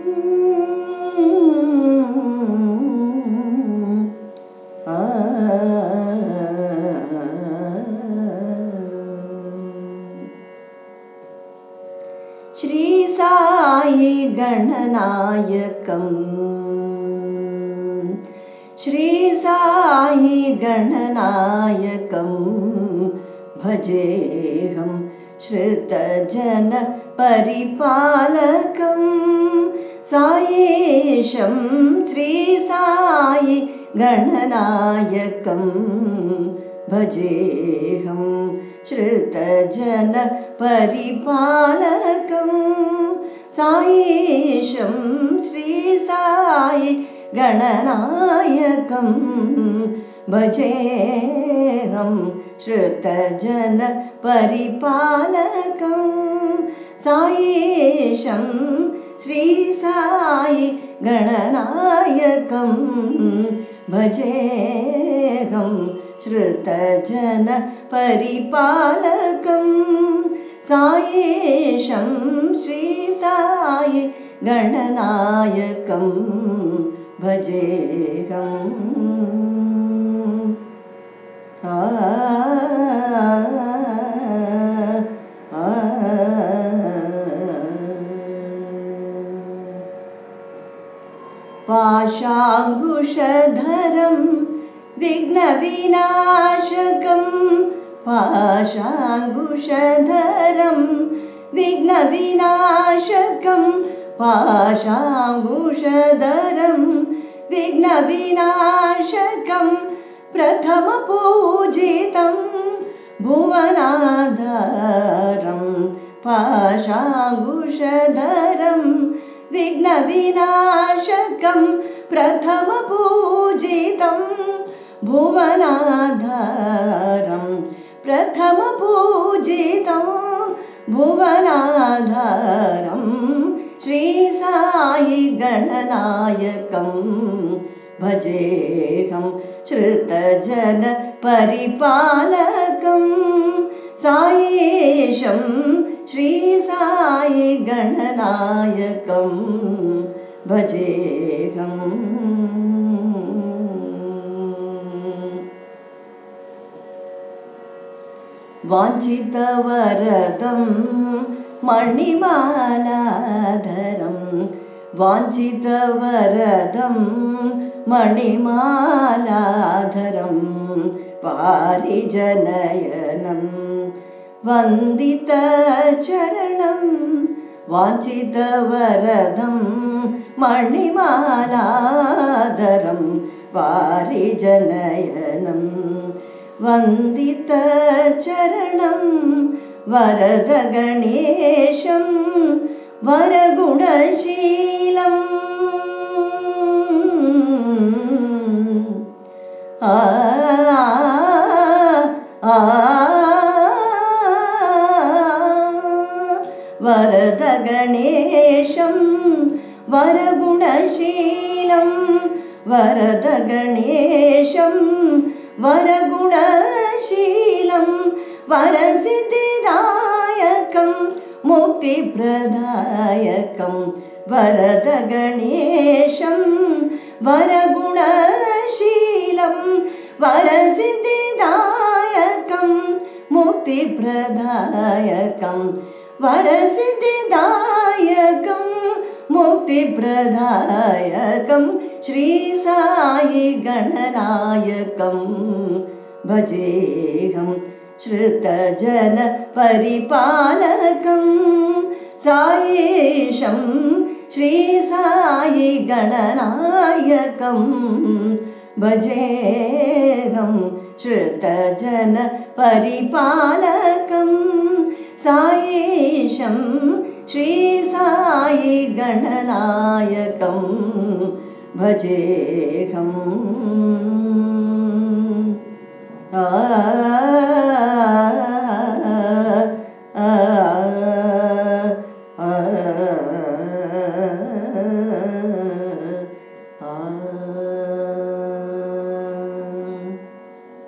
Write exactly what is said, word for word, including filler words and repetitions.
श्री साई गणनायकं श्री साई गणनायकं भजेऽहं श्रुतजन परिपालकं साईशं श्री साई गणनायकं भजेऽहं श्रुतजन परिपालकं साईशं श्री साई गणनायकं भजेऽहं श्रुतजन परिपालकं साईशं श्री साई गणनायकं भजेऽहं श्रुतजन परिपालकं साईशं श्री साई गणनायकं भजेऽहम् आ आ पाशाङ्कुशधरं विघ्नविनाशकं पाशाङ्कुशधरं विघ्नविनाशकं पाशाङ्कुशधरं विघ्नविनाशकं प्रथमपूजितं भुवनाधारं पाशाङ्कुशधरं विघ्नविनाशकं प्रथमपूजितं भुवनाधारं प्रथमपूजितं भुवनाधारं श्री साई गणनायकं भजेऽहं श्रुतजन परिपालकं साईशं श्री साई गणनायकं भजेऽहम् वाञ्छितवरदं मणिमालाधरं वाञ्छितवरदं मणिमालाधरं वारिजनयनं वन्दितचरणं वाञ्छितवरदं मणिमालाधरं वारिजनयनं वन्दितचरणं वरदगणेशं वरगुणशीलम् आ आ वरदगणेशं वरगुणशीलं वरदगणेशं वरगुणशीलं वरसिद्धिदायकं मुक्तिप्रदायकं वरदगणेशं वरगुणशीलं वरसिद्धिदायकं मुक्तिप्रदायकं वरसिद्धिदायकं मुक्तिप्रदायकं श्री साई गणनायकं भजेऽहं श्रुतजन परिपालकं साईशं श्री साई गणनायकं भजेऽहं श्रुतजन परिपालकं साईशं श्री साई गणनायकं भजेऽहम् आ